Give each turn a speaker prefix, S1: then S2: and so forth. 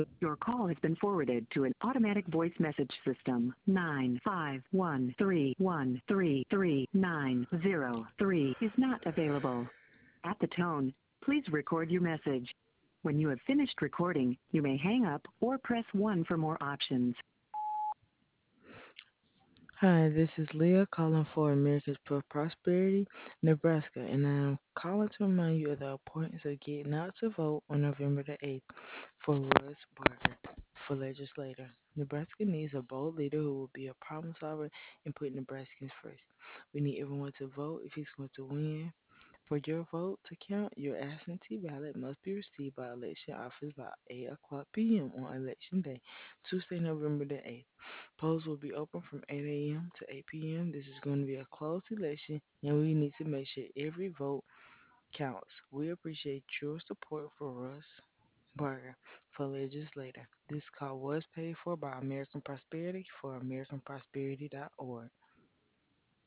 S1: Your call has been forwarded to an automatic voice message system. 95131333903 is not available. At the tone, please record your message. When you have finished recording, you may hang up or press 1 for more options.
S2: Hi, this is Leah calling for America's Prosperity, Nebraska, and I'm calling to remind you of the importance of getting out to vote on November the 8th for Russ Barger for legislator. Nebraska needs a bold leader who will be a problem solver and put Nebraskans first. We need everyone to vote if he's going to win. For your vote to count, your absentee ballot must be received by election office by 8 o'clock p.m. on election day, Tuesday, November the 8th. Polls will be open from 8 a.m. to 8 p.m. This is going to be a closed election, and we need to make sure every vote counts. We appreciate your support for Russ Barger for legislator. This call was paid for by American Prosperity for AmericanProsperity.org.